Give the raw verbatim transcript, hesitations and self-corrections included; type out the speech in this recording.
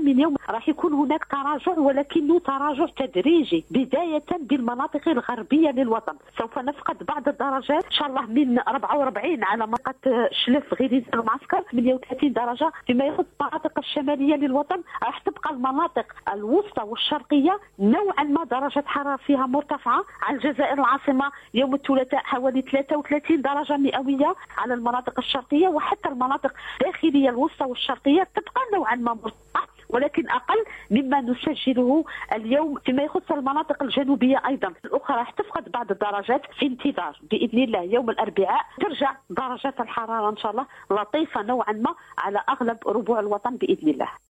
من يوم راح يكون هناك تراجع، ولكنه تراجع تدريجي بداية بالمناطق الغربية للوطن. سوف نفقد بعض الدرجات إن شاء الله من أربعة وأربعين على منطقة شلف غريزة المعسكر، ثمانية وثلاثين درجة. فيما يخص المناطق الشمالية للوطن راح تبقى المناطق الوسطى والشرقية نوعا ما درجة حرارة فيها مرتفعة. على الجزائر العاصمة يوم الثلاثاء حوالي ثلاثة وثلاثين درجة مئوية على المناطق الشرقية، وحتى المناطق الداخلية الوسطى والشرقية تبقى نوعا ما مرتفعة ولكن أقل مما نسجله اليوم. فيما يخص المناطق الجنوبية أيضا الأخرى راح تفقد بعض الدرجات في انتظار بإذن الله يوم الأربعاء ترجع درجات الحرارة إن شاء الله لطيفة نوعا ما على أغلب ربوع الوطن بإذن الله.